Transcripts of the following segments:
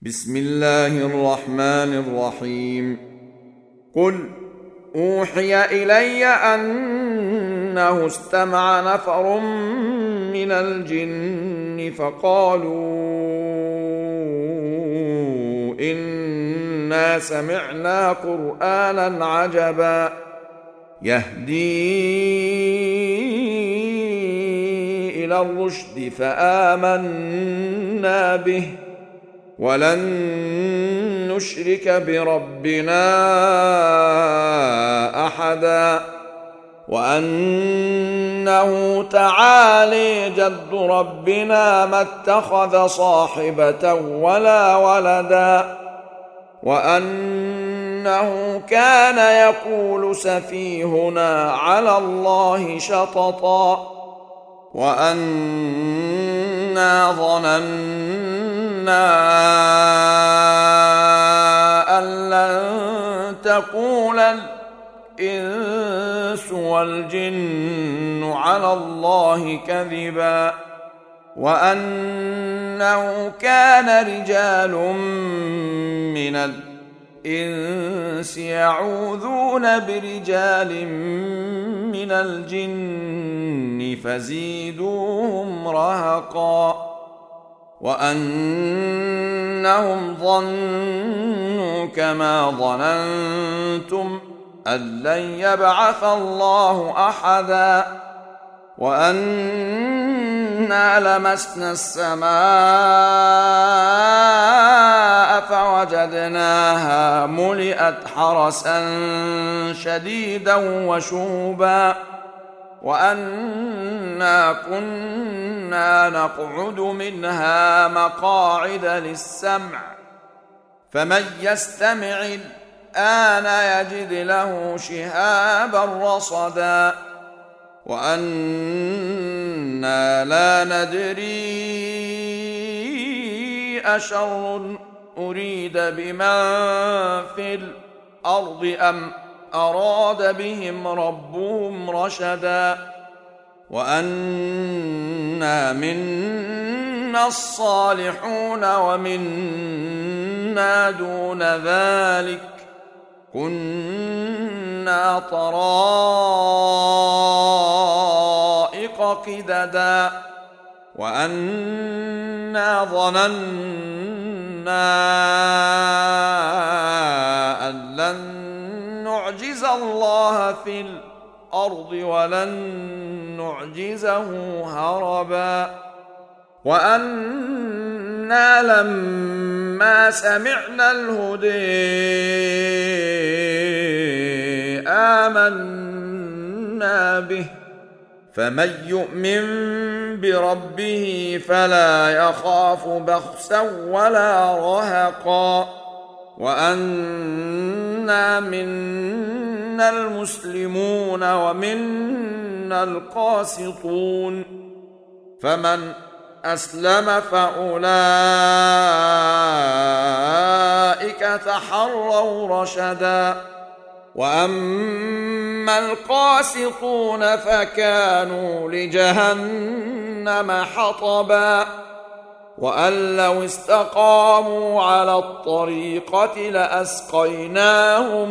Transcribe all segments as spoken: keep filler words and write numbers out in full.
بسم الله الرحمن الرحيم. قل أوحي إلي أنه استمع نفر من الجن فقالوا إنا سمعنا قرآنا عجبا يهدي إلى الرشد فآمنا به ولن نشرك بربنا أحدا وأنه تعالي جد ربنا ما اتخذ صاحبة ولا ولدا وأنه كان يقول سفيهنا على الله شططا وأنا ظننا أن لن تقول الإنس والجن على الله كذبا وأنه كان رجال من الإنس يعوذون برجال من الجن فزيدوهم رهقا وأنهم ظنوا كما ظننتم أن لن يبعث الله أحدا وأنا لمسنا السماء فوجدناها ملئت حرسا شديدا وشوبا وأنا كنا نقعد منها مقاعد للسمع فمن يستمع الآن يجد له شهابا رصدا وأنا لا ندري أشر أريد بمن في الأرض أم أراد بهم ربهم رشدا وأنا منا الصالحون ومنا دون ذلك كنا طرائق قددا وأنا ظننا أن لن نعجز الله في الأرض ولن نعجزه هربا وأنا لما سمعنا الهدى آمنا به فمن يؤمن بربه فلا يخاف بخسا ولا رهقا وأنا منا المسلمون ومنا القاسطون فمن أسلم فأولئك تحروا رشدا وأما القاسطون فكانوا لجهنم حطبا وأن لو استقاموا على الطريقة لأسقيناهم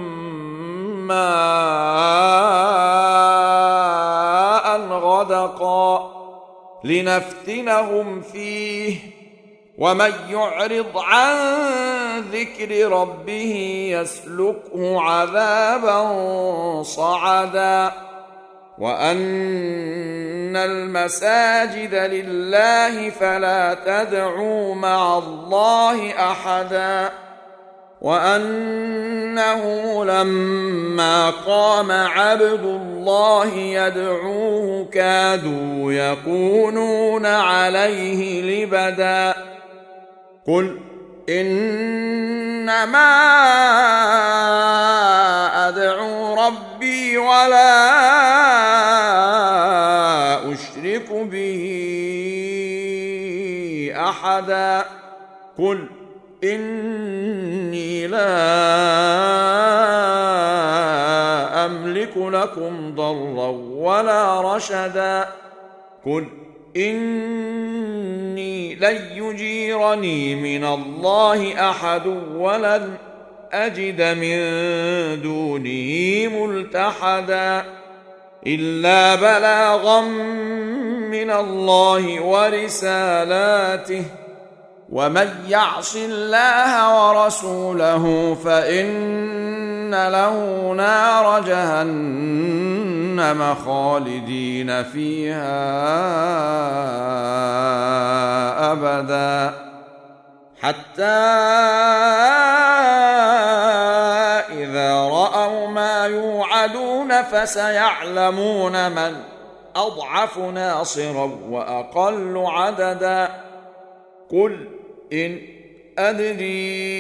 ماء غدقا لنفتنهم فيه ومن يعرض عن ذكر ربه يسلكه عذابا صعدا وأن المساجد لله فلا تدعوا مع الله أحدا وأنه لما قام عبد الله يدعوه كادوا يكونون عليه لبدا قل إنما أدعو ربي ولا أشرك به أحدا قل إني لا أملك لكم ضرا ولا رشدا قل إني لن يجيرني من الله أحد ولن أجد من دونه ملتحدا إلا بلاغا من الله ورسالاته ومن يعص الله ورسوله فإن له نار جهنم خالدين فيها أبدا حتى إذا رأوا ما يوعدون فسيعلمون من أضعف ناصرا وأقل عددا قل إن أدري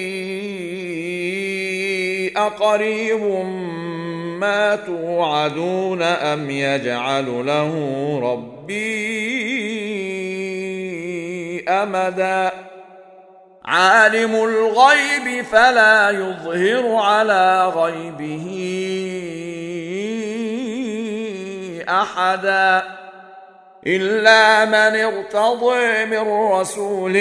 أقريب ما توعدون أم يجعل له ربي أمدا عالم الغيب فلا يظهر على غيبه أحدا إلا من ارتضى من رسول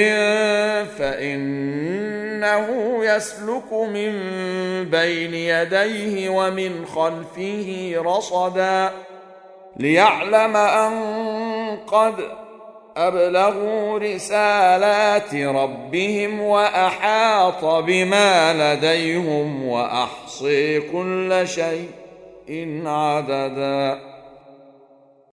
فإنه يسلك من بين يديه ومن خلفه رصدا ليعلم أن قد أبلغوا رسالات ربهم وأحاط بما لديهم وأحصي كل شيء عددا.